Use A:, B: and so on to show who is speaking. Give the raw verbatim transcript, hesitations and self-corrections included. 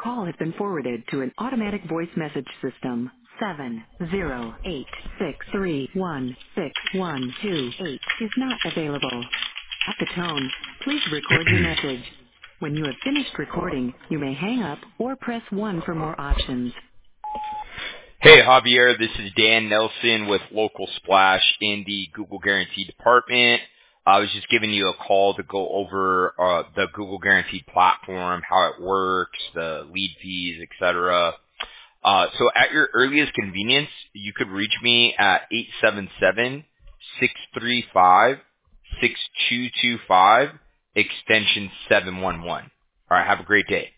A: call has been forwarded to an automatic voice message system. Seven zero eight six three one six one two eight is not available. At the tone, please record your message. When you have finished recording, you may hang up or press one for more options.
B: Hey Javier, this is Dan Nelson with Local Splash in the Google Guarantee department. I was just giving you a call to go over uh, the Google Guarantee platform, how it works, the lead fees, et cetera. Uh, so at your earliest convenience, you could reach me at eight seven seven, six three five, six two two five, extension seven one one. All right, have a great day.